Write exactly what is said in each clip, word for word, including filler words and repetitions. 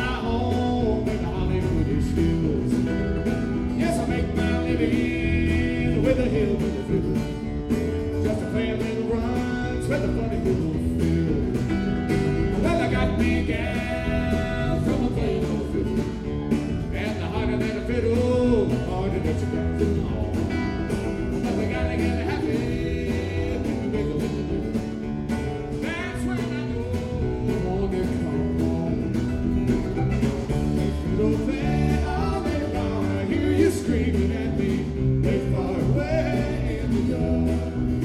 home in the Hollywood hills. Yes, I make my living with a hillbilly fiddle, just to play a little runs with a funny little fiddle. Well, I got me gal from a plain old fiddle, and the harder than a fiddle, the harder that you got to know. But we gotta get happy with the wiggle in the middle. That's when I know I want to come home. Fiddle play all day long, I hear you screaming at me way far away in the dark.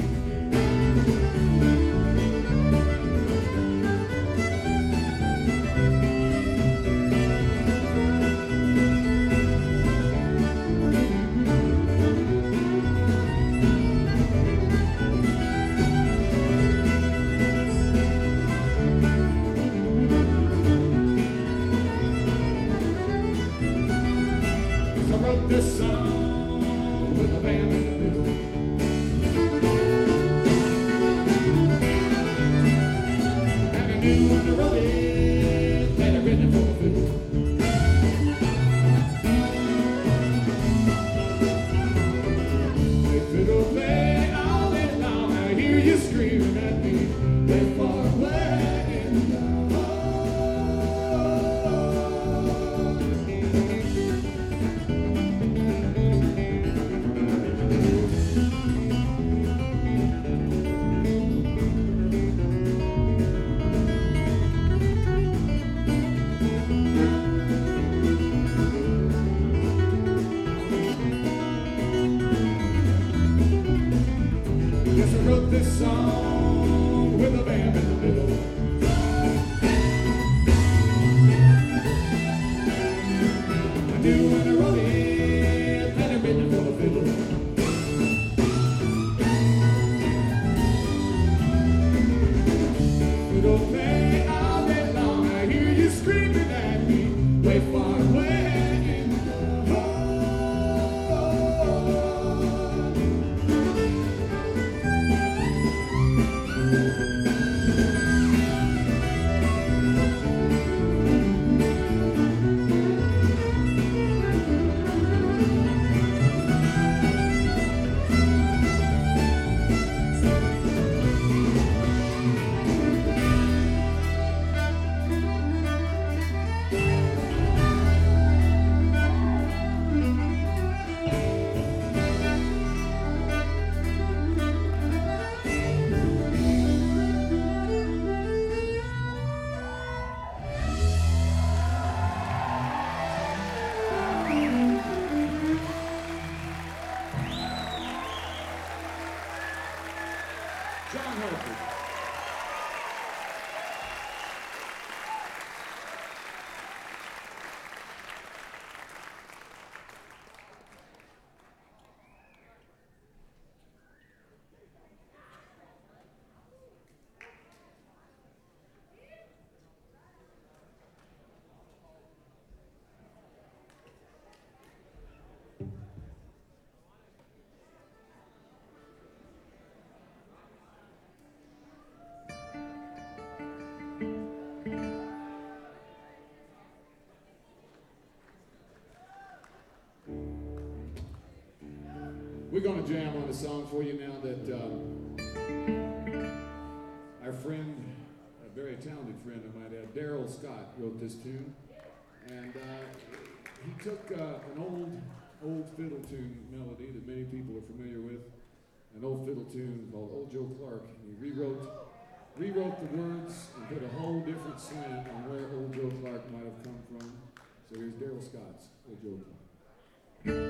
I wrote this song with a band in the middle, and I knew when I wrote it that I'd written it for a fiddle. They fiddle play all day long, I hear you screaming at me way far away in the dark. Yes, I wrote this song with a band in the middle, I knew when I wrote it that I'd written it for a fiddle. Fiddle play all day long, I hear you screaming at me way far away in the dark. John Horford. We're going to jam on a song for you now that um, our friend, a very talented friend I might add, Daryl Scott, wrote this tune. And uh, he took uh, an old, old fiddle tune melody that many people are familiar with, an old fiddle tune called Old Joe Clark, and he rewrote, rewrote the words and put a whole different slant on where Old Joe Clark might have come from. So here's Daryl Scott's Old Joe Clark.